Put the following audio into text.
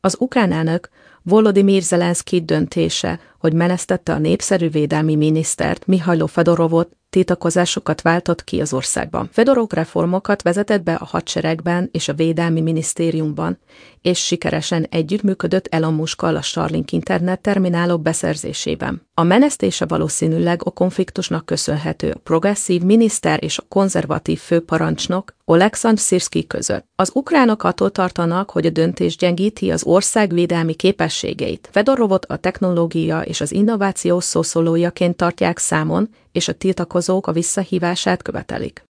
Az ukrán elnök Volodymyr Zelenszkij döntése, hogy menesztette a népszerű védelmi minisztert, Mihailo Fedorovot, tiltakozásokat váltott ki az országban. Fedorov reformokat vezetett be a hadseregben és a védelmi minisztériumban, és sikeresen együttműködött Elon Muskkal a Starlink internetterminálok beszerzésében. A menesztése valószínűleg a konfliktusnak köszönhető a progresszív miniszter és a konzervatív főparancsnok Oleksandr Szirszkij között. Az ukránok attól tartanak, hogy a döntés gyengíti az ország védelmi képességeit. Fedorovot a technológia és az innováció szószólójaként tartják számon, és a tiltakozók a visszahívását követelik.